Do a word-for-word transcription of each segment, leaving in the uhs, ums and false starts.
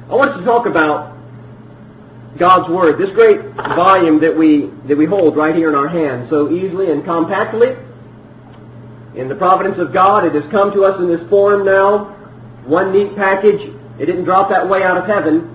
I want us to talk about God's Word, this great volume that we that we hold right here in our hands so easily and compactly. In the providence of God, it has come to us in this form now, one neat package. It didn't drop that way out of heaven,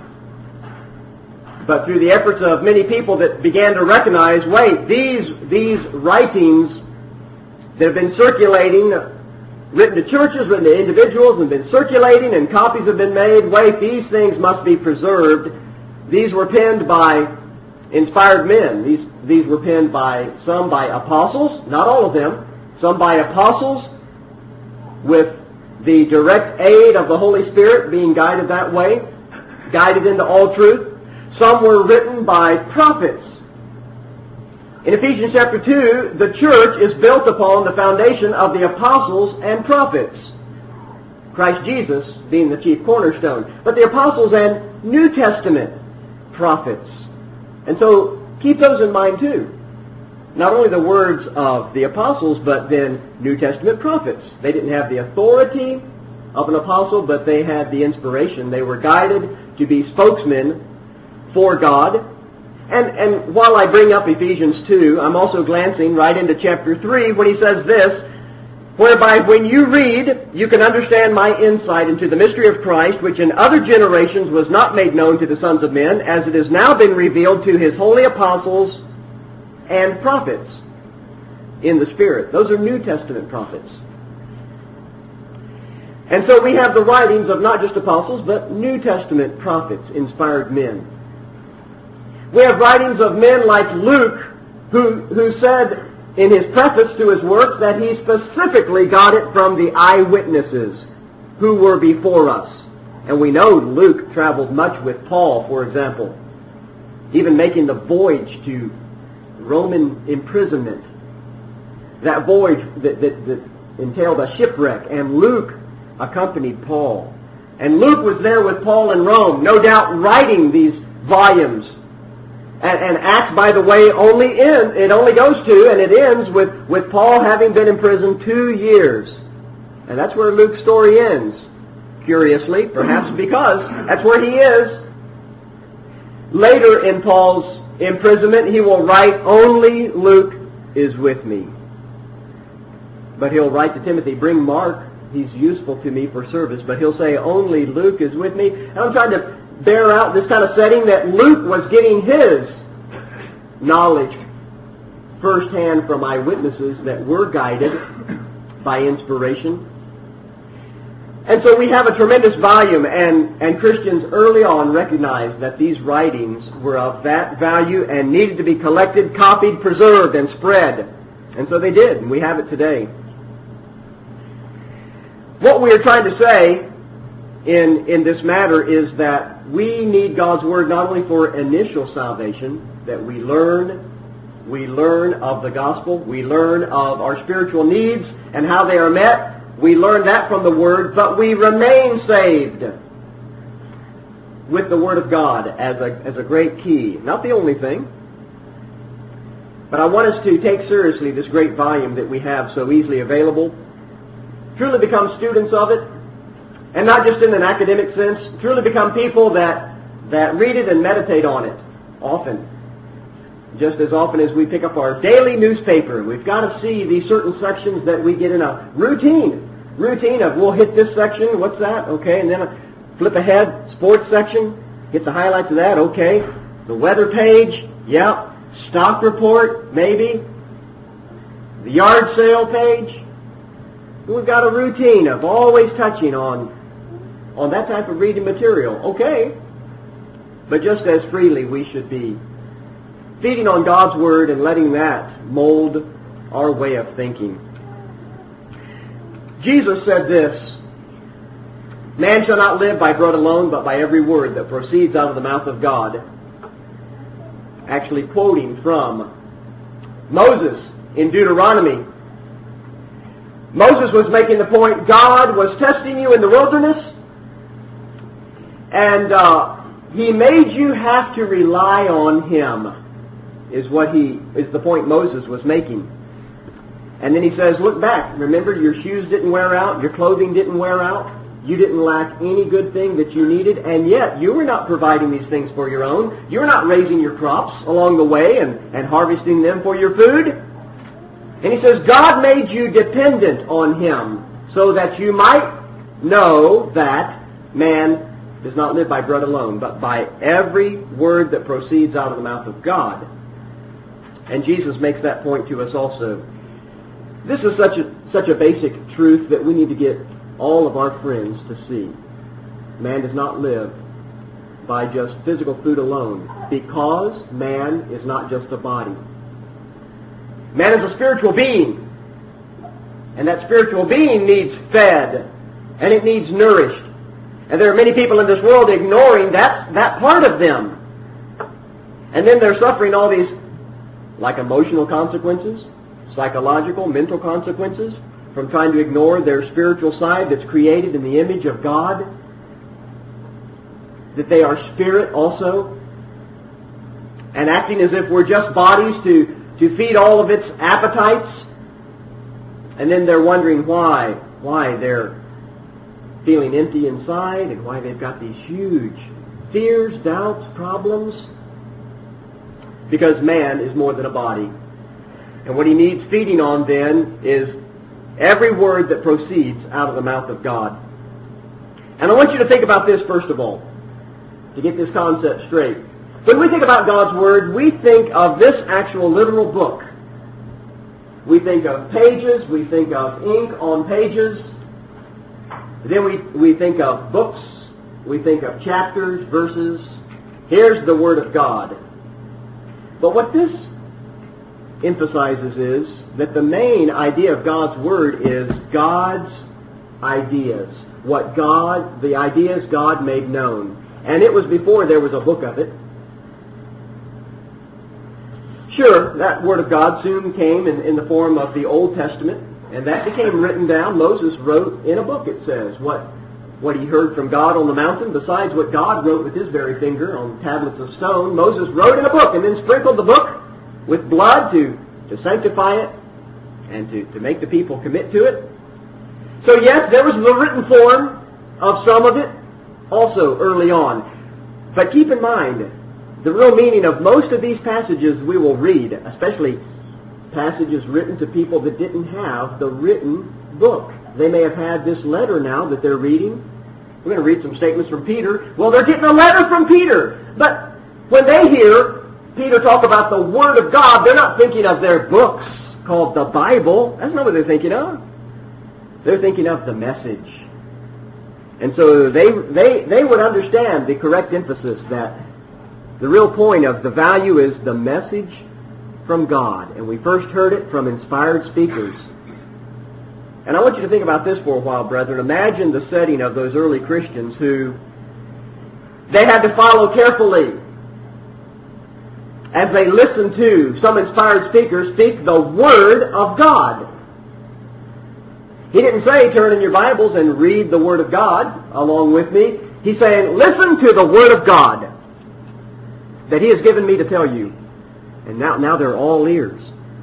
but through the efforts of many people that began to recognize, wait, these these writings that have been circulating, written to churches, written to individuals, and been circulating, and copies have been made. Wait, these things must be preserved. These were penned by inspired men. These, these were penned by some by apostles, not all of them, some by apostles with the direct aid of the Holy Spirit being guided that way, guided into all truth. Some were written by prophets. In Ephesians chapter two, the church is built upon the foundation of the apostles and prophets, Christ Jesus being the chief cornerstone. But the apostles and New Testament prophets. And so keep those in mind too. Not only the words of the apostles, but then New Testament prophets. They didn't have the authority of an apostle, but they had the inspiration. They were guided to be spokesmen for God. And, and while I bring up Ephesians two, I'm also glancing right into chapter three when he says this, whereby when you read, you can understand my insight into the mystery of Christ, which in other generations was not made known to the sons of men, as it has now been revealed to his holy apostles and prophets in the Spirit. Those are New Testament prophets. And so we have the writings of not just apostles, but New Testament prophets, inspired men. We have writings of men like Luke, who, who said in his preface to his works that he specifically got it from the eyewitnesses who were before us. And we know Luke traveled much with Paul, for example, even making the voyage to Roman imprisonment. That voyage that, that, that entailed a shipwreck, and Luke accompanied Paul. And Luke was there with Paul in Rome, no doubt writing these volumes. And, and Acts, by the way, only end, it only goes to, and it ends with, with Paul having been in prison two years. And that's where Luke's story ends, curiously, perhaps because that's where he is. Later in Paul's imprisonment, he will write, only Luke is with me. But he'll write to Timothy, bring Mark, he's useful to me for service. But he'll say, only Luke is with me. And I'm trying to bear out this kind of setting that Luke was getting his knowledge firsthand from eyewitnesses that were guided by inspiration. And so we have a tremendous volume, and, and Christians early on recognized that these writings were of that value and needed to be collected, copied, preserved, and spread. And so they did, and we have it today. What we are trying to say in, in this matter is that we need God's Word not only for initial salvation, that we learn, we learn of the gospel, we learn of our spiritual needs and how they are met. We learn that from the Word, but we remain saved with the Word of God as a, as a great key. Not the only thing, but I want us to take seriously this great volume that we have so easily available, truly become students of it, and not just in an academic sense, truly become people that, that read it and meditate on it often. Just as often as we pick up our daily newspaper, we've got to see these certain sections that we get in a routine. Routine of, we'll hit this section, what's that? Okay, and then flip ahead, sports section, hit the highlights of that, okay. The weather page, yep. Stock report, maybe. The yard sale page. We've got a routine of always touching on on that type of reading material. Okay. But just as freely we should be feeding on God's Word and letting that mold our way of thinking. Jesus said this, man shall not live by bread alone, but by every word that proceeds out of the mouth of God. Actually quoting from Moses in Deuteronomy. Moses was making the point, God was testing you in the wilderness, and uh, He made you have to rely on Him, is what he is the point Moses was making. And then he says, look back. Remember, your shoes didn't wear out, your clothing didn't wear out, You didn't lack any good thing that you needed, and yet you were not providing these things for your own. You were not raising your crops along the way and, and harvesting them for your food. And he says, God made you dependent on him so that you might know that man does not live by bread alone, but by every word that proceeds out of the mouth of God. And Jesus makes that point to us also. This is such a, such a basic truth that we need to get all of our friends to see. Man does not live by just physical food alone, because man is not just a body. Man is a spiritual being, and that spiritual being needs fed, and it needs nourished. And there are many people in this world ignoring that, that part of them. And then they're suffering all these, like emotional consequences, psychological, mental consequences, from trying to ignore their spiritual side that's created in the image of God, that they are spirit also, and acting as if we're just bodies to, to feed all of its appetites, and then they're wondering why, why they're feeling empty inside, and why they've got these huge fears, doubts, problems, because man is more than a body. And what he needs feeding on then is every word that proceeds out of the mouth of God. And I want you to think about this first of all, to get this concept straight. When we think about God's Word, we think of this actual literal book. We think of pages, we think of ink on pages, then we, we think of books, we think of chapters, verses. Here's the Word of God. But what this emphasizes is that the main idea of God's Word is God's ideas. What God, the ideas God made known. And it was before there was a book of it. Sure, that Word of God soon came in, in the form of the Old Testament, and that became written down. Moses wrote in a book, it says, what, what he heard from God on the mountain, besides what God wrote with his very finger on tablets of stone. Moses wrote in a book and then sprinkled the book with blood to, to sanctify it and to, to make the people commit to it. So yes, there was the written form of some of it also early on. But keep in mind, the real meaning of most of these passages we will read, especially passages written to people that didn't have the written book. They may have had this letter now that they're reading. We're going to read some statements from Peter. Well, they're getting a letter from Peter. But when they hear Peter talk about the Word of God, they're not thinking of their books called the Bible. That's not what they're thinking of. They're thinking of the message. And so they, they, they would understand the correct emphasis that the real point of the value is the message from God. And we first heard it from inspired speakers. And I want you to think about this for a while, brethren. Imagine the setting of those early Christians who they had to follow carefully as they listened to some inspired speakers speak the Word of God. He didn't say, turn in your Bibles and read the Word of God along with me. He's saying, listen to the Word of God that He has given me to tell you. And now, now they're all ears.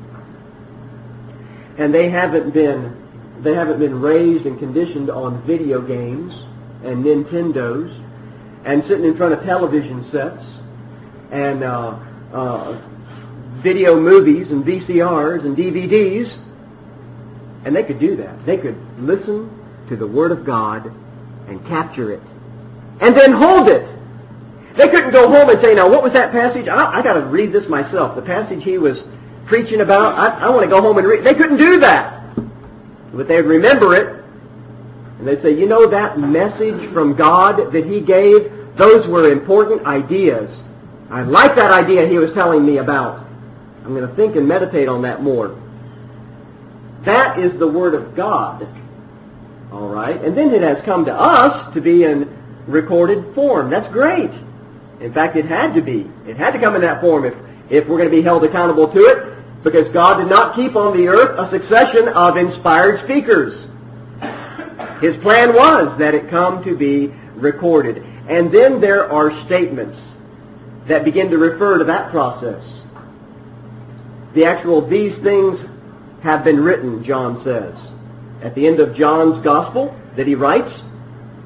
And they haven't been, they haven't been raised and conditioned on video games and Nintendos and sitting in front of television sets and uh, uh, video movies and V C Rs and D V Ds. And they could do that. They could listen to the Word of God and capture it. And then hold it. They couldn't go home and say, now, what was that passage? I, I got to read this myself. The passage he was preaching about, I, I want to go home and read. They couldn't do that. But they'd remember it. And they'd say, you know, that message from God that he gave, those were important ideas. I like that idea he was telling me about. I'm going to think and meditate on that more. That is the Word of God. All right? And then it has come to us to be in recorded form. That's great. In fact, it had to be. It had to come in that form if, if we're going to be held accountable to it, because God did not keep on the earth a succession of inspired speakers. His plan was that it come to be recorded. And then there are statements that begin to refer to that process. The actual, these things have been written, John says. At the end of John's Gospel that he writes,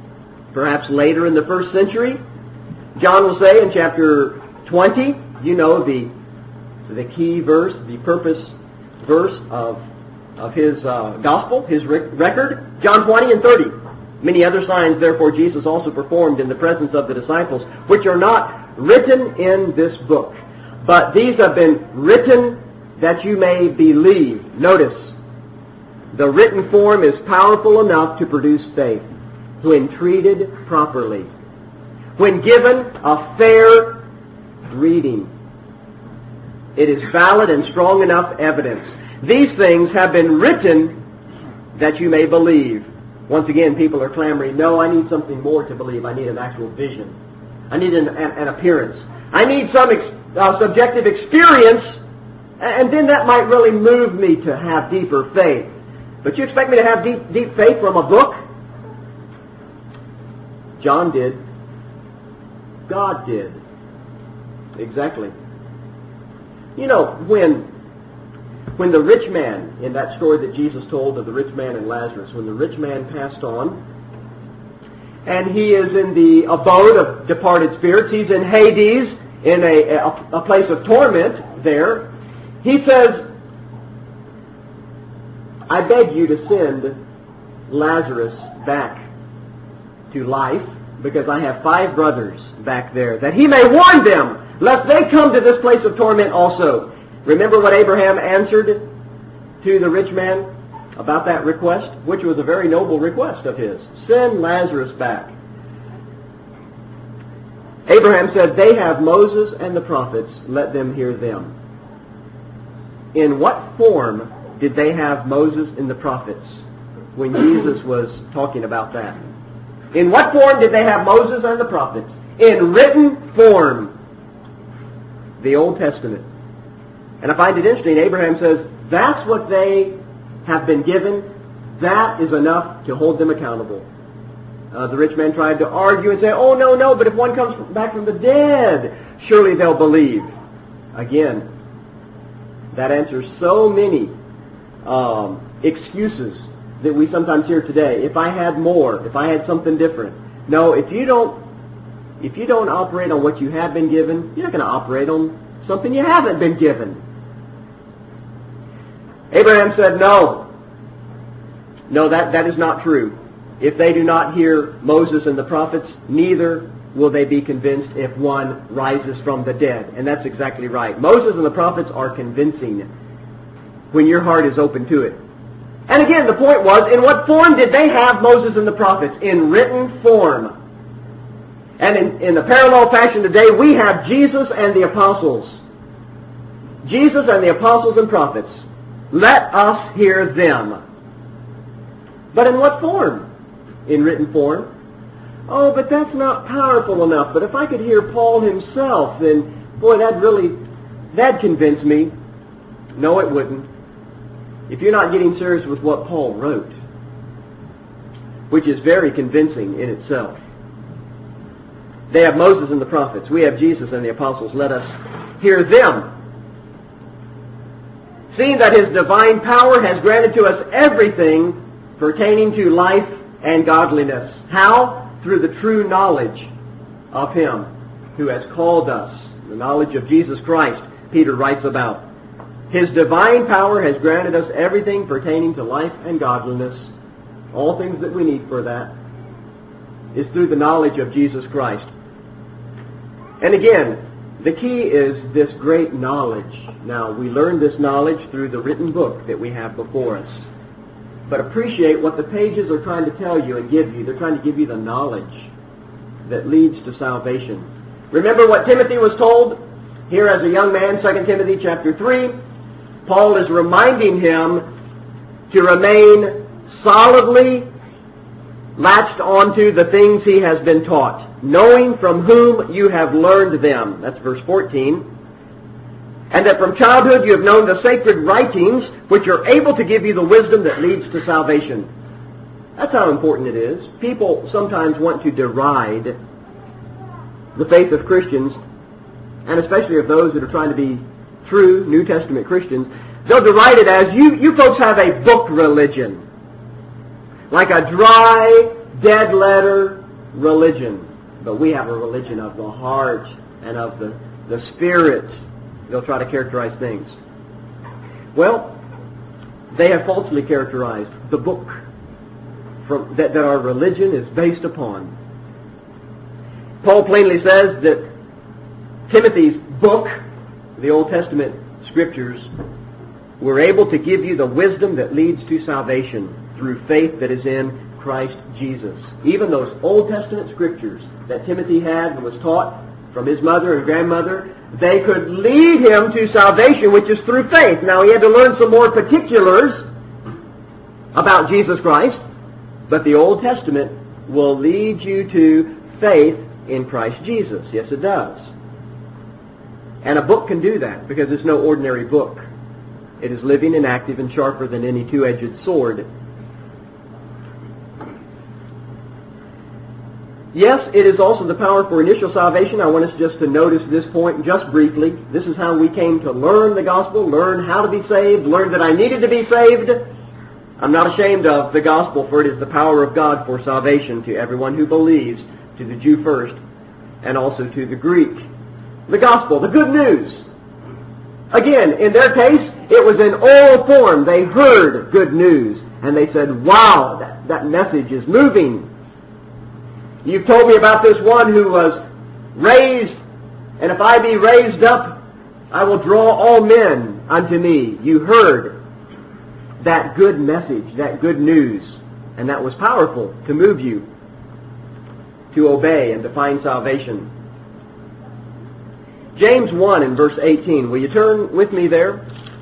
perhaps later in the first century. John will say in chapter twenty, you know, the the key verse, the purpose verse of of his uh, gospel, his rec- record, John twenty and thirty. Many other signs, therefore, Jesus also performed in the presence of the disciples, which are not written in this book. But these have been written that you may believe. Notice, the written form is powerful enough to produce faith when treated properly, when given a fair reading. It is valid and strong enough evidence. These things have been written that you may believe. Once again, people are clamoring, no, I need something more to believe. I need an actual vision. I need an, an, an appearance. I need some ex, uh, subjective experience, and then that might really move me to have deeper faith. But you expect me to have deep, deep faith from a book? John did. God did. Exactly. You know, when when the rich man, in that story that Jesus told of the rich man and Lazarus, when the rich man passed on, and he is in the abode of departed spirits, he's in Hades, in a, a, a place of torment there, he says, I beg you to send Lazarus back to life, because I have five brothers back there, that he may warn them, lest they come to this place of torment also. Remember what Abraham answered to the rich man about that request, which was a very noble request of his. Send Lazarus back. Abraham said, they have Moses and the prophets, let them hear them. In what form did they have Moses and the prophets when Jesus was talking about that? In what form did they have Moses and the prophets? In written form. The Old Testament. And I find it interesting, Abraham says, that's what they have been given. That is enough to hold them accountable. Uh, the rich man tried to argue and say, oh, no, no, but if one comes back from the dead, surely they'll believe. Again, that answers so many um, excuses that we sometimes hear today. If I had more, if I had something different. No, if you don't, if you don't operate on what you have been given, you're not going to operate on something you haven't been given. Abraham said, no. No, that, that is not true. If they do not hear Moses and the prophets, neither will they be convinced if one rises from the dead. And that's exactly right. Moses and the prophets are convincing when your heart is open to it. And again, the point was, in what form did they have Moses and the prophets? In written form. And in, in the parallel fashion today, we have Jesus and the apostles. Jesus and the apostles and prophets. Let us hear them. But in what form? In written form. Oh, but that's not powerful enough. But if I could hear Paul himself, then, boy, that really, that'd convince me. No, it wouldn't. If you're not getting serious with what Paul wrote, which is very convincing in itself. They have Moses and the prophets. We have Jesus and the apostles. Let us hear them. Seeing that his divine power has granted to us everything pertaining to life and godliness. How? Through the true knowledge of him who has called us. The knowledge of Jesus Christ, Peter writes about. His divine power has granted us everything pertaining to life and godliness. All things that we need for that is through the knowledge of Jesus Christ. And again, the key is this great knowledge. Now, we learn this knowledge through the written book that we have before us. But appreciate what the pages are trying to tell you and give you. They're trying to give you the knowledge that leads to salvation. Remember what Timothy was told here as a young man, Second Timothy chapter three. Paul is reminding him to remain solidly latched onto the things he has been taught, knowing from whom you have learned them. That's verse fourteen. And that from childhood you have known the sacred writings, which are able to give you the wisdom that leads to salvation. That's how important it is. People sometimes want to deride the faith of Christians, and especially of those that are trying to be true New Testament Christians. They'll deride it as, you, you folks have a book religion. Like a dry, dead letter, religion. But we have a religion of the heart and of the, the Spirit. They'll try to characterize things. Well, they have falsely characterized the book from, that, that our religion is based upon. Paul plainly says that Timothy's book, the Old Testament Scriptures, were able to give you the wisdom that leads to salvation through faith that is in Christ Jesus. Even those Old Testament Scriptures that Timothy had and was taught from his mother and grandmother, they could lead him to salvation, which is through faith. Now, he had to learn some more particulars about Jesus Christ, but the Old Testament will lead you to faith in Christ Jesus. Yes, it does. And a book can do that because it's no ordinary book. It is living and active and sharper than any two-edged sword. Yes, it is also the power for initial salvation. I want us just to notice this point just briefly. This is how we came to learn the gospel, learn how to be saved, learn that I needed to be saved. I'm not ashamed of the gospel, for it is the power of God for salvation to everyone who believes, to the Jew first, and also to the Greek. The gospel, the good news. Again, in their case, it was in oral form. They heard good news, and they said, wow, that, that message is moving. You've told me about this one who was raised, and if I be raised up, I will draw all men unto me. You heard that good message, that good news, and that was powerful to move you to obey and to find salvation. James one in verse eighteen. Will you turn with me there?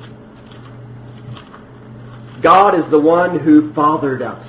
God is the one who fathered us.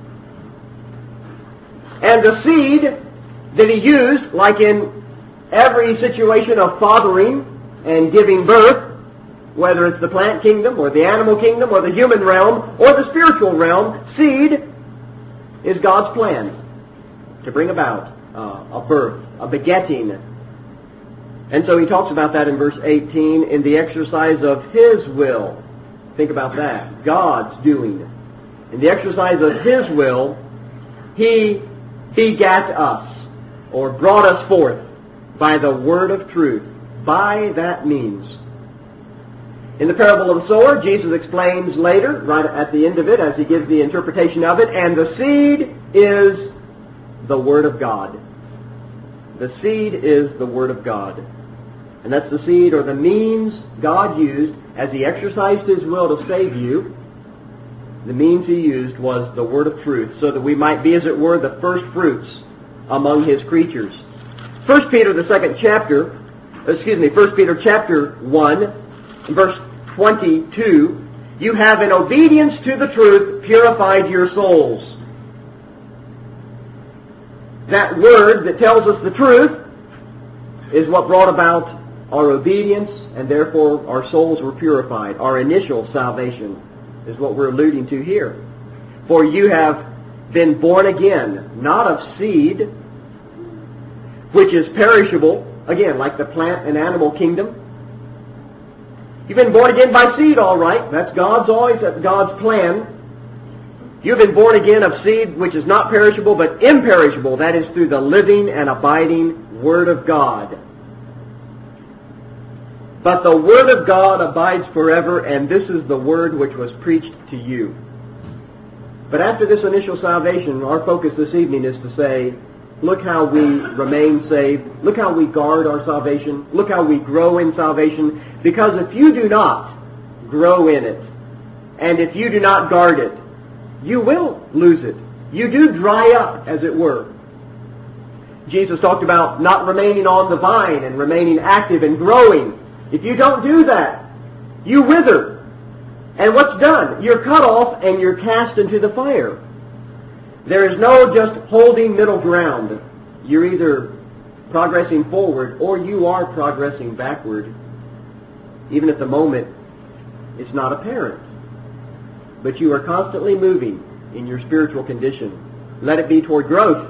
And the seed that he used, like in every situation of fathering and giving birth, whether it's the plant kingdom or the animal kingdom or the human realm or the spiritual realm, seed is God's plan to bring about uh, a birth, a begetting. And so he talks about that in verse eighteen, in the exercise of his will. Think about that. God's doing. In the exercise of his will, he begat us, or brought us forth by the word of truth, by that means. In the parable of the sower, Jesus explains later, right at the end of it, as he gives the interpretation of it, and the seed is the word of God. The seed is the word of God. And that's the seed or the means God used as he exercised his will to save you. The means he used was the word of truth, so that we might be, as it were, the first fruits among his creatures. First Peter, the second chapter, excuse me, First Peter chapter one, verse twenty-two, you have in obedience to the truth purified your souls. That word that tells us the truth is what brought about our obedience, and therefore our souls were purified. Our initial salvation is what we're alluding to here. For you have been born again, not of seed, which is perishable, again, like the plant and animal kingdom. You've been born again by seed, all right. That's God's always, that's God's plan. You've been born again of seed which is not perishable, but imperishable. That is through the living and abiding Word of God. But the Word of God abides forever, and this is the Word which was preached to you. But after this initial salvation, our focus this evening is to say, look how we remain saved. Look how we guard our salvation. Look how we grow in salvation. Because if you do not grow in it, and if you do not guard it, you will lose it. You do dry up, as it were. Jesus talked about not remaining on the vine and remaining active and growing. If you don't do that, you wither. And what's done? You're cut off and you're cast into the fire. There is no just holding middle ground. You're either progressing forward or you are progressing backward. Even at the moment, it's not apparent. But you are constantly moving in your spiritual condition. Let it be toward growth.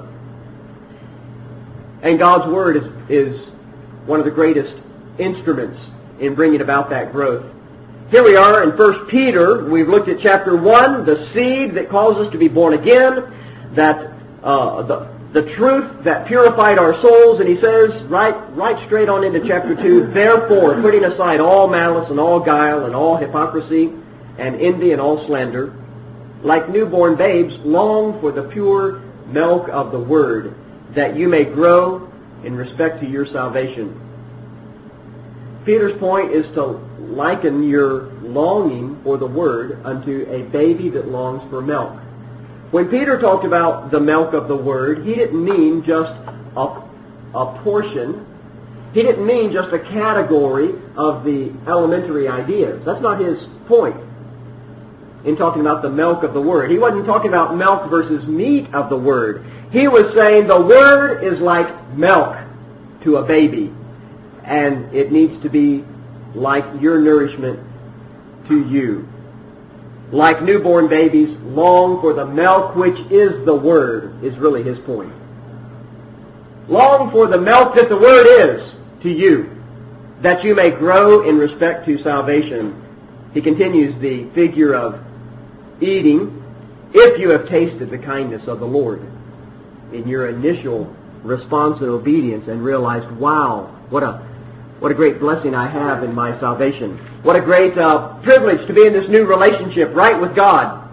And God's Word is, is one of the greatest instruments in bringing about that growth. Here we are in First Peter. We've looked at chapter one, the seed that calls us to be born again, that uh, the, the truth that purified our souls, and he says, right, right straight on into chapter two, therefore, putting aside all malice and all guile and all hypocrisy and envy and all slander, like newborn babes, long for the pure milk of the word, that you may grow in respect to your salvation. Peter's point is to liken your longing for the word unto a baby that longs for milk. When Peter talked about the milk of the word, he didn't mean just a, a portion. He didn't mean just a category of the elementary ideas. That's not his point in talking about the milk of the word. He wasn't talking about milk versus meat of the word. He was saying the word is like milk to a baby, and it needs to be like your nourishment to you. Like newborn babies, long for the milk which is the Word, is really his point. Long for the milk that the Word is to you, that you may grow in respect to salvation. He continues the figure of eating, if you have tasted the kindness of the Lord, in your initial response and obedience and realized, wow, what a What a great blessing I have in my salvation. What a great uh, privilege to be in this new relationship right with God.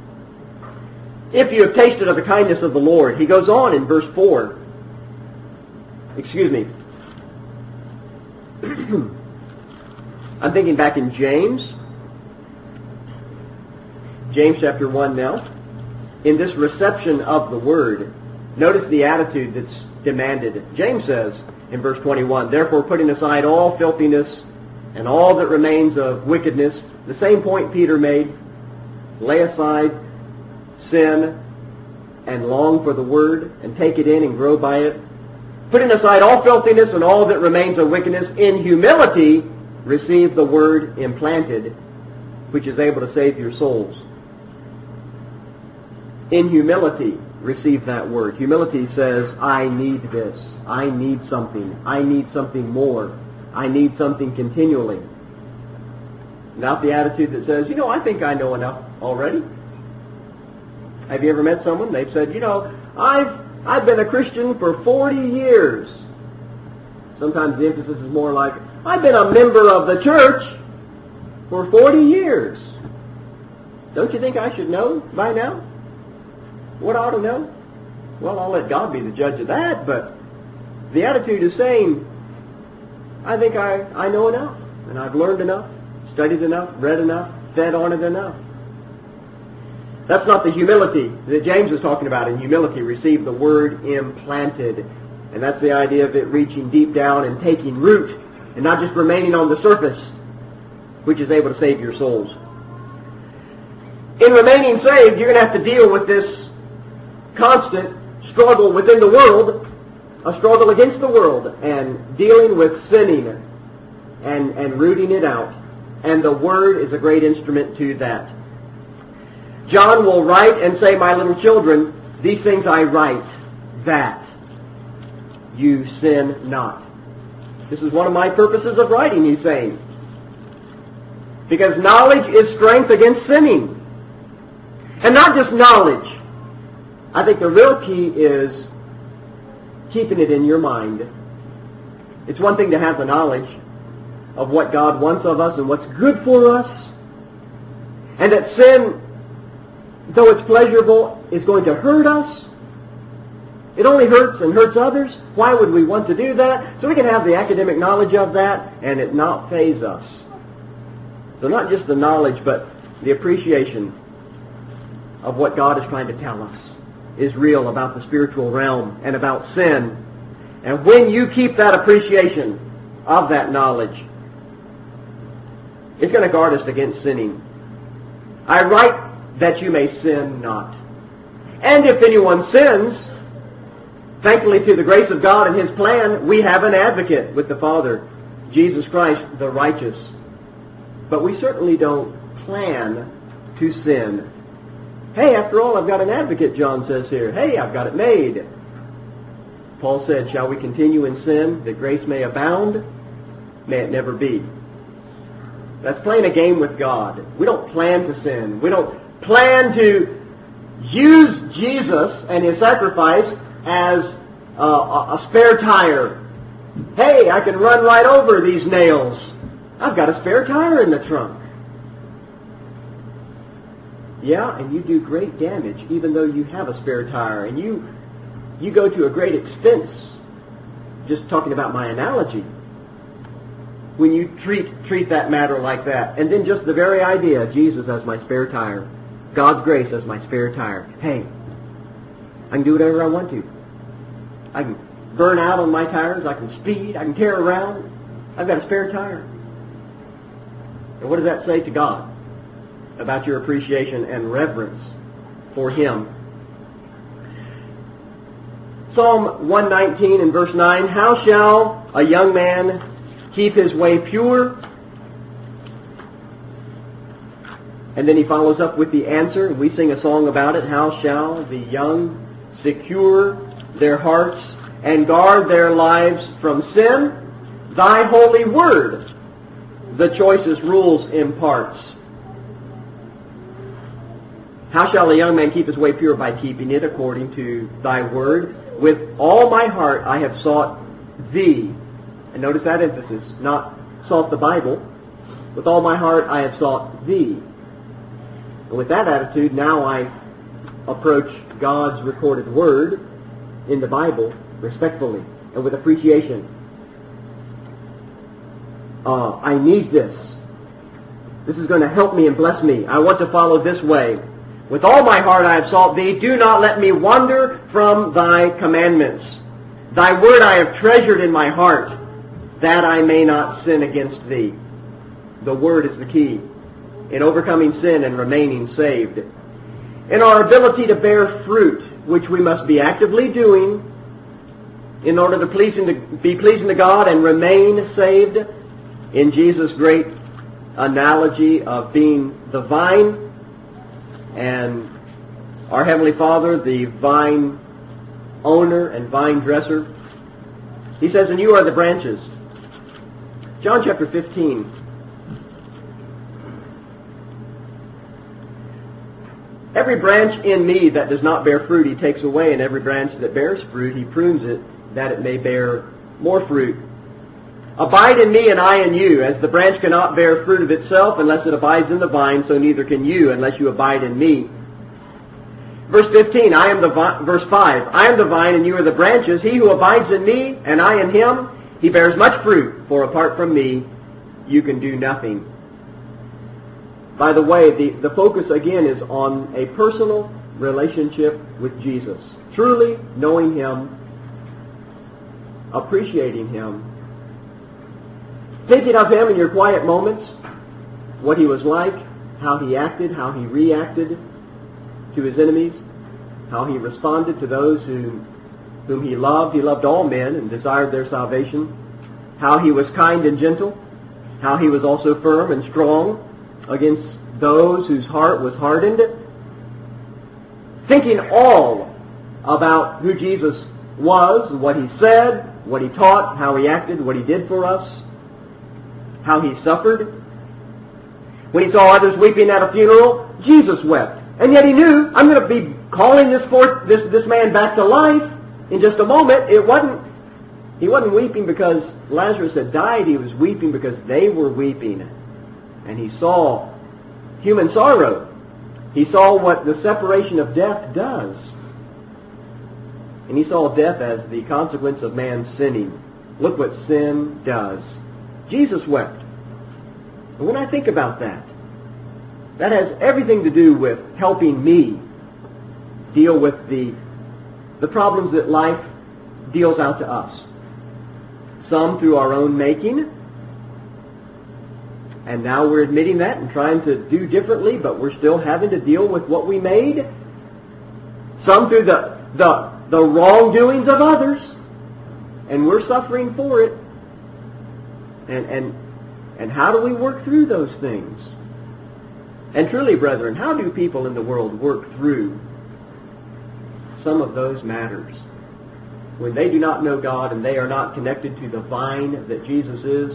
If you have tasted of the kindness of the Lord. He goes on in verse four. Excuse me. I'm thinking back in James. James chapter one now. In this reception of the Word, notice the attitude that's demanded. James says, in verse twenty-one, therefore putting aside all filthiness and all that remains of wickedness, the same point Peter made, lay aside sin and long for the word and take it in and grow by it. Putting aside all filthiness and all that remains of wickedness, in humility receive the word implanted, which is able to save your souls. In humility receive that word. Humility says, I need this. I need something. I need something more. I need something continually. Not the attitude that says, you know, I think I know enough already. Have you ever met someone? They've said, you know, I've, I've been a Christian for forty years. Sometimes the emphasis is more like, I've been a member of the church for forty years. Don't you think I should know by now what I ought to know? Well, I'll let God be the judge of that, but the attitude is saying, I think I, I know enough, and I've learned enough, studied enough, read enough, fed on it enough. That's not the humility that James is talking about. In humility, receive the word implanted. And that's the idea of it reaching deep down and taking root, and not just remaining on the surface, which is able to save your souls. In remaining saved, you're going to have to deal with this constant struggle within the world, a struggle against the world, and dealing with sinning and, and rooting it out. And the Word is a great instrument to that. John will write and say, my little children, these things I write, that you sin not. This is one of my purposes of writing, he's saying. Because knowledge is strength against sinning. And not just knowledge. I think the real key is keeping it in your mind. It's one thing to have the knowledge of what God wants of us and what's good for us. And that sin, though it's pleasurable, is going to hurt us. It only hurts and hurts others. Why would we want to do that? So we can have the academic knowledge of that and it not faze us. So not just the knowledge, but the appreciation of what God is trying to tell us is real about the spiritual realm and about sin. And when you keep that appreciation of that knowledge, it's going to guard us against sinning. I write that you may sin not. And if anyone sins, thankfully to the grace of God and His plan, we have an advocate with the Father, Jesus Christ, the righteous. But we certainly don't plan to sin. Hey, after all, I've got an advocate, John says here. Hey, I've got it made. Paul said, shall we continue in sin that grace may abound? May it never be. That's playing a game with God. We don't plan to sin. We don't plan to use Jesus and His sacrifice as uh, a, a spare tire. Hey, I can run right over these nails. I've got a spare tire in the trunk. Yeah, and you do great damage even though you have a spare tire. And you, you go to a great expense, just talking about my analogy, when you treat, treat that matter like that. And then just the very idea, Jesus as my spare tire, God's grace as my spare tire. Hey, I can do whatever I want to. I can burn out on my tires. I can speed. I can tear around. I've got a spare tire. And what does that say to God about your appreciation and reverence for Him? Psalm one nineteen and verse nine, how shall a young man keep his way pure? And then he follows up with the answer. We sing a song about it. How shall the young secure their hearts and guard their lives from sin? Thy holy word the choicest rules imparts. How shall a young man keep his way pure? By keeping it according to thy word. With all my heart I have sought thee. And notice that emphasis, not sought the Bible. With all my heart I have sought thee. And with that attitude, now I approach God's recorded word in the Bible respectfully and with appreciation. Uh, I need this. This is going to help me and bless me. I want to follow this way. With all my heart I have sought thee. Do not let me wander from thy commandments. Thy word I have treasured in my heart, that I may not sin against thee. The word is the key in overcoming sin and remaining saved. In our ability to bear fruit, which we must be actively doing in order to, pleasing to be pleasing to God and remain saved, in Jesus' great analogy of being the vine and our Heavenly Father, the vine owner and vine dresser. He says, and you are the branches. John chapter fifteen. Every branch in me that does not bear fruit he takes away, and every branch that bears fruit he prunes it, that it may bear more fruit. Abide in me and I in you. As the branch cannot bear fruit of itself unless it abides in the vine, so neither can you unless you abide in me. Verse fifteen, I am the vi- verse five, I am the vine and you are the branches. He who abides in me and I in him, he bears much fruit, for apart from me you can do nothing. By the way, the, the focus again is on a personal relationship with Jesus. Truly knowing Him, appreciating Him, thinking of Him in your quiet moments, what He was like, how He acted, how He reacted to His enemies, how He responded to those who, whom He loved. He loved all men and desired their salvation. How He was kind and gentle. How He was also firm and strong against those whose heart was hardened. Thinking all about who Jesus was, what He said, what He taught, how He acted, what He did for us, how He suffered. When He saw others weeping at a funeral, Jesus wept. And yet He knew, I'm going to be calling this forth, this, this man back to life in just a moment. It wasn't, He wasn't weeping because Lazarus had died. He was weeping because they were weeping. And He saw human sorrow. He saw what the separation of death does. And He saw death as the consequence of man sinning. Look what sin does. Jesus wept. And when I think about that, that has everything to do with helping me deal with the, the problems that life deals out to us. Some through our own making, and now we're admitting that and trying to do differently, but we're still having to deal with what we made. Some through the, the, the wrongdoings of others, and we're suffering for it. And, and, and how do we work through those things? And truly, brethren, how do people in the world work through some of those matters? When they do not know God and they are not connected to the vine that Jesus is.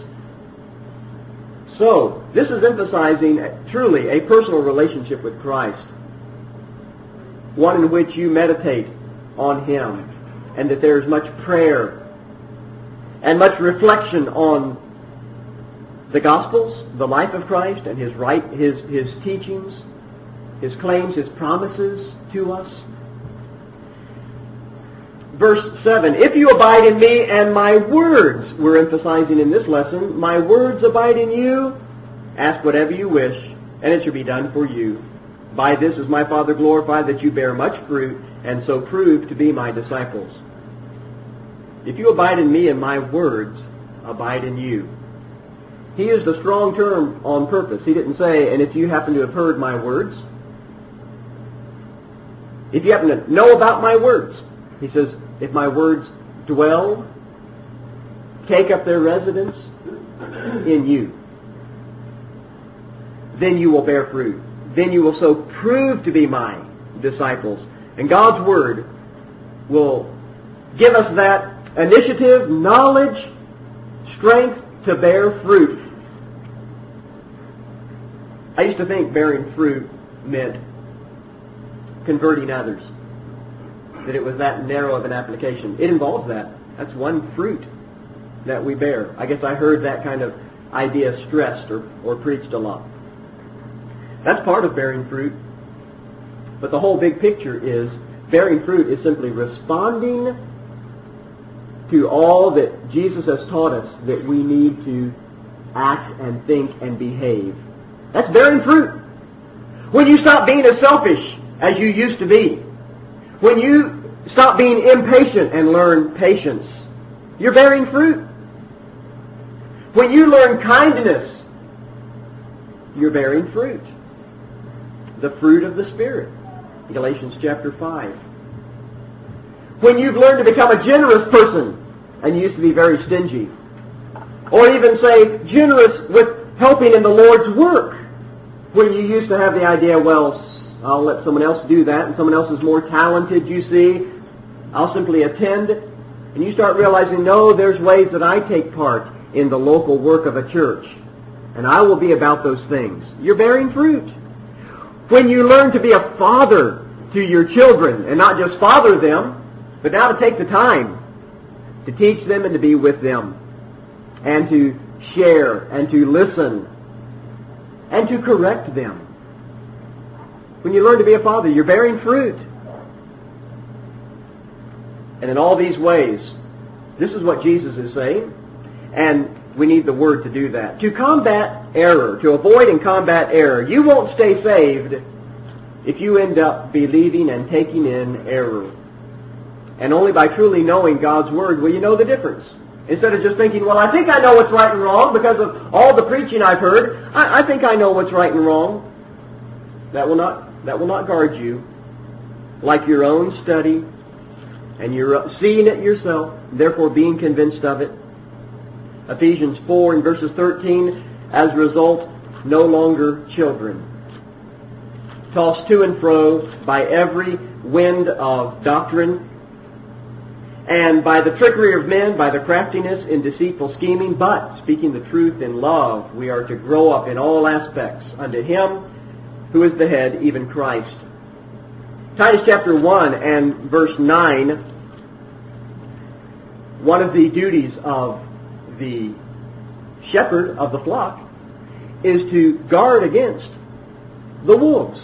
So, this is emphasizing truly a personal relationship with Christ. One in which you meditate on Him and that there's much prayer and much reflection on the Gospels, the life of Christ, and His right, His, His teachings, His claims, His promises to us. Verse seven, if you abide in me and my words, we're emphasizing in this lesson, my words abide in you, ask whatever you wish, and it shall be done for you. By this is my Father glorified, that you bear much fruit, and so prove to be my disciples. If you abide in me and my words abide in you. He used a strong term on purpose. He didn't say, and if you happen to have heard my words, if you happen to know about my words, he says, if my words dwell, take up their residence in you, then you will bear fruit. Then you will so prove to be my disciples. And God's Word will give us that initiative, knowledge, strength to bear fruit. I used to think bearing fruit meant converting others, that it was that narrow of an application. It involves that. That's one fruit that we bear. I guess I heard that kind of idea stressed or, or preached a lot. That's part of bearing fruit. But the whole big picture is bearing fruit is simply responding to all that Jesus has taught us that we need to act and think and behave. That's bearing fruit. When you stop being as selfish as you used to be, when you stop being impatient and learn patience, you're bearing fruit. When you learn kindness, you're bearing fruit. The fruit of the Spirit. Galatians chapter five. When you've learned to become a generous person, and you used to be very stingy, or even say generous with helping in the Lord's work, when you used to have the idea, well, I'll let someone else do that, and someone else is more talented, you see, I'll simply attend, and you start realizing, no, there's ways that I take part in the local work of a church, and I will be about those things. You're bearing fruit. When you learn to be a father to your children, and not just father them, but now to take the time to teach them and to be with them, and to share, and to listen, and to correct them. When you learn to be a father, you're bearing fruit. And in all these ways, this is what Jesus is saying, and we need the Word to do that. To combat error, to avoid and combat error. You won't stay saved if you end up believing and taking in error. And only by truly knowing God's Word will you know the difference. Instead of just thinking, well, I think I know what's right and wrong because of all the preaching I've heard. I, I think I know what's right and wrong. That will not, that will not guard you. Like your own study, and you're seeing it yourself, therefore being convinced of it. Ephesians four and verses thirteen, as a result, no longer children, tossed to and fro by every wind of doctrine, and by the trickery of men, by the craftiness in deceitful scheming, but, speaking the truth in love, we are to grow up in all aspects unto Him who is the head, even Christ. Titus chapter one and verse nine, one of the duties of the shepherd of the flock is to guard against the wolves,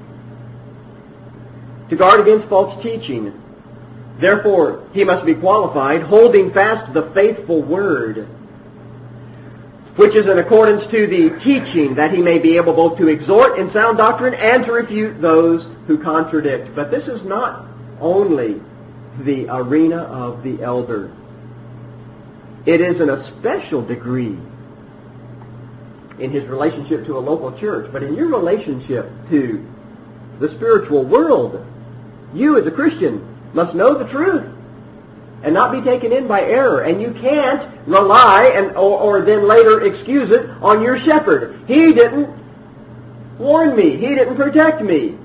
to guard against false teaching. Therefore, he must be qualified, holding fast the faithful word, which is in accordance to the teaching, that he may be able both to exhort in sound doctrine and to refute those who contradict. But this is not only the arena of the elder. It is in a special degree in his relationship to a local church, but in your relationship to the spiritual world, you as a Christian must know the truth and not be taken in by error. And you can't rely and or, or then later excuse it on your shepherd. He didn't warn me. He didn't protect me.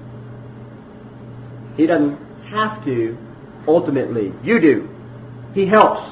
He doesn't have to ultimately. You do. He helps.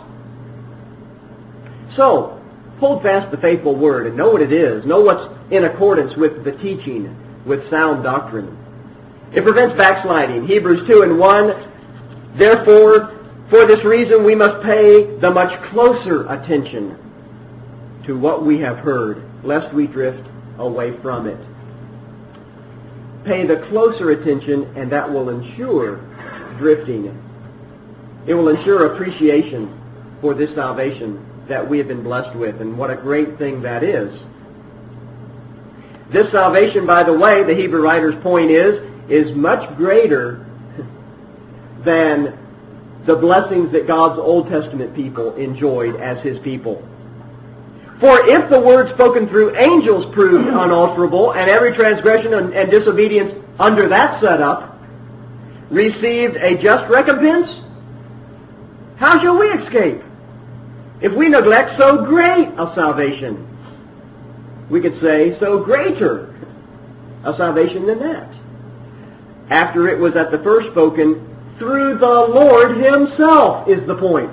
So, hold fast the faithful word and know what it is. Know what's in accordance with the teaching, with sound doctrine. It prevents backsliding. Hebrews two and one, therefore, For this reason, we must pay the much closer attention to what we have heard, lest we drift away from it. Pay the closer attention, and that will ensure drifting. It will ensure appreciation for this salvation that we have been blessed with, and what a great thing that is. This salvation, by the way, the Hebrew writer's point is, is much greater than the blessings that God's Old Testament people enjoyed as His people. For if the word spoken through angels proved unalterable, and every transgression and, and disobedience under that setup received a just recompense, how shall we escape if we neglect so great a salvation? We could say so greater a salvation than that. After it was at the first spoken through the Lord Himself is the point.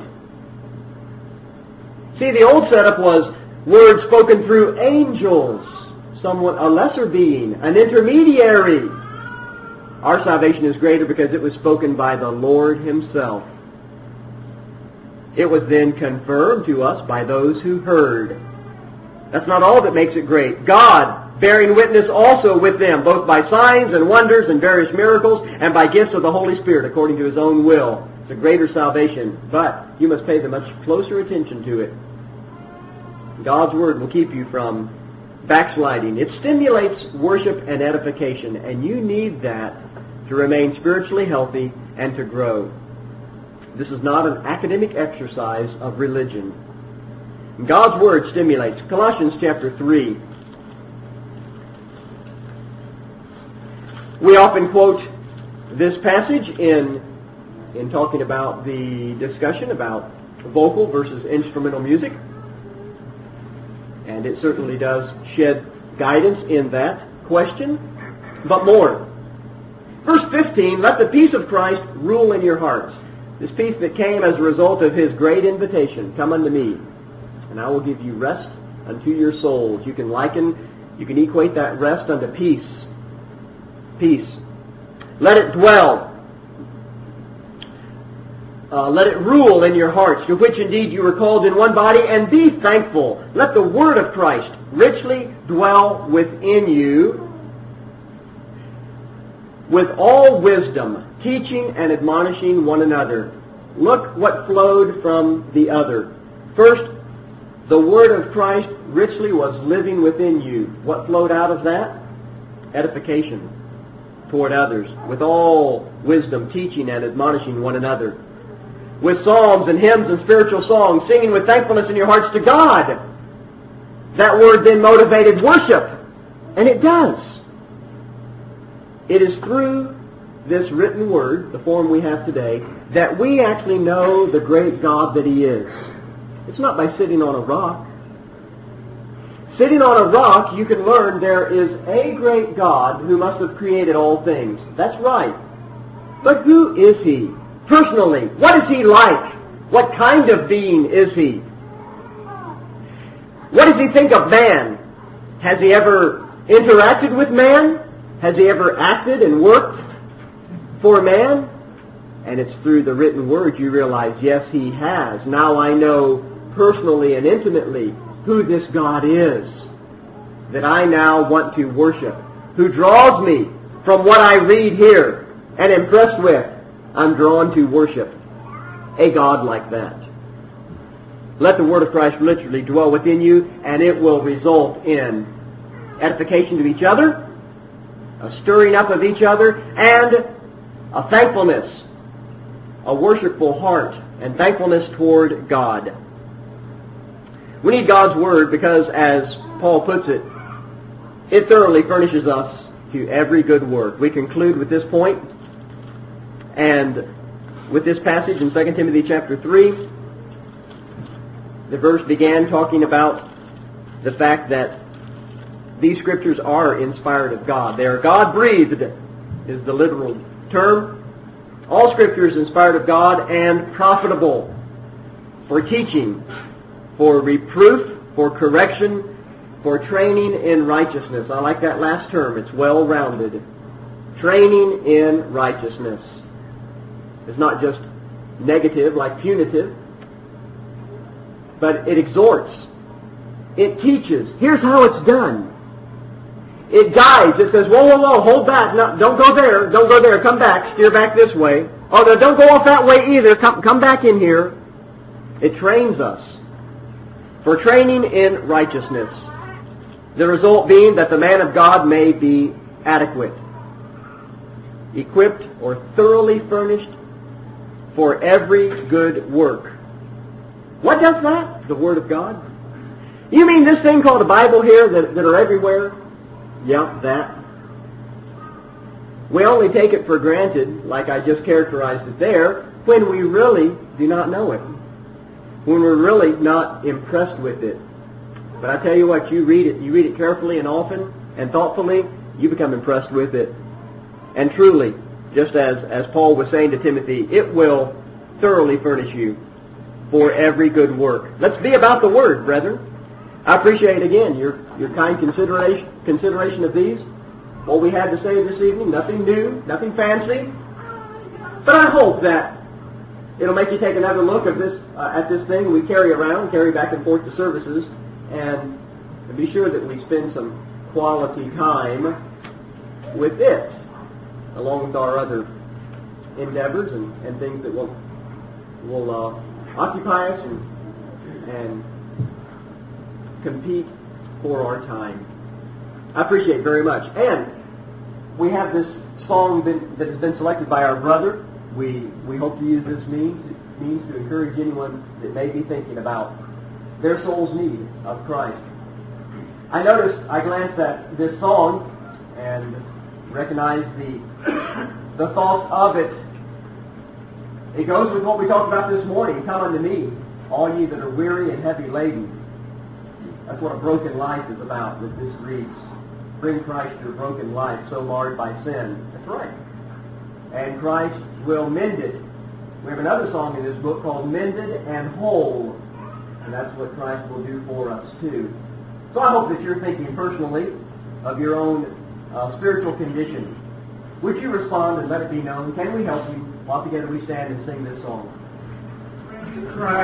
See, the old setup was words spoken through angels, somewhat a lesser being, an intermediary. Our salvation is greater because it was spoken by the Lord Himself. It was then confirmed to us by those who heard. That's not all that makes it great. God bearing witness also with them, both by signs and wonders and various miracles, and by gifts of the Holy Spirit according to His own will. It's a greater salvation, but you must pay the much closer attention to it. God's Word will keep you from backsliding. It stimulates worship and edification, and you need that to remain spiritually healthy and to grow. This is not an academic exercise of religion. God's Word stimulates. Colossians chapter three. We often quote this passage in, in talking about the discussion about vocal versus instrumental music. And it certainly does shed guidance in that question. But more. Verse fifteen, let the peace of Christ rule in your hearts. This peace that came as a result of His great invitation, come unto me, and I will give you rest unto your souls. You can liken, you can equate that rest unto peace. Peace. Let it dwell. Uh, let it rule in your hearts, to which indeed you were called in one body, and be thankful. Let the word of Christ richly dwell within you, with all wisdom, teaching and admonishing one another. Look what flowed from the other. First, the word of Christ richly was living within you. What flowed out of that? Edification toward others, with all wisdom, teaching and admonishing one another. With psalms and hymns and spiritual songs, singing with thankfulness in your hearts to God. That word then motivated worship. And it does. It is through this written word, the form we have today, that we actually know the great God that He is. It's not by sitting on a rock. Sitting on a rock, you can learn there is a great God who must have created all things. That's right. But who is He? Personally, what is He like? What kind of being is He? What does He think of man? Has He ever interacted with man? Has He ever acted and worked for man? And it's through the written word you realize, yes, He has. Now I know personally and intimately who this God is that I now want to worship, who draws me from what I read here and impressed with. I'm drawn to worship a God like that. Let the word of Christ literally dwell within you, and it will result in edification to each other, a stirring up of each other, and a thankfulness, a worshipful heart, and thankfulness toward God. We need God's Word because, as Paul puts it, it thoroughly furnishes us to every good work. We conclude with this point, and with this passage in Second Timothy chapter three. The verse began talking about the fact that these Scriptures are inspired of God. They are God-breathed, is the literal term. All Scripture is inspired of God and profitable for teaching, for reproof, for correction, for training in righteousness. I like that last term. It's well-rounded. Training in righteousness. It's not just negative, like punitive, but it exhorts. It teaches. Here's how it's done. It guides. It says, whoa, whoa, whoa, hold back. No, don't go there. Don't go there. Come back. Steer back this way. Oh, no, don't go off that way either. Come, come back in here. It trains us for training in righteousness. The result being that the man of God may be adequate, equipped, or thoroughly furnished for every good work. What does that? The Word of God. You mean this thing called the Bible here that, that are everywhere? Yeah, that. We only take it for granted, like I just characterized it there, when we really do not know it. When we're really not impressed with it. But I tell you what, you read it, you read it carefully and often and thoughtfully, you become impressed with it. And truly, just as, as Paul was saying to Timothy, it will thoroughly furnish you for every good work. Let's be about the Word, brethren. I appreciate, again, your, your kind consideration, consideration of these. What we had to say this evening, nothing new, nothing fancy. But I hope that it'll make you take another look at this, uh, at this thing we carry around, carry back and forth to services, and be sure that we spend some quality time with it, along with our other endeavors and, and things that will, will uh, occupy us and, and compete for our time. I appreciate it very much. And we have this song been, that has been selected by our brother. We, we hope to use this means, means to encourage anyone that may be thinking about their soul's need of Christ. I noticed, I glanced at this song and recognized the, the thoughts of it. It goes with what we talked about this morning. Come unto me, all ye that are weary and heavy laden. That's what a broken life is about, that this reads. Bring Christ to your broken life, so marred by sin. That's right. And Christ will mend it. We have another song in this book called Mended and Whole. And that's what Christ will do for us, too. So I hope that you're thinking personally of your own uh, spiritual condition. Would you respond and let it be known? Can we help you? While together we stand and sing this song.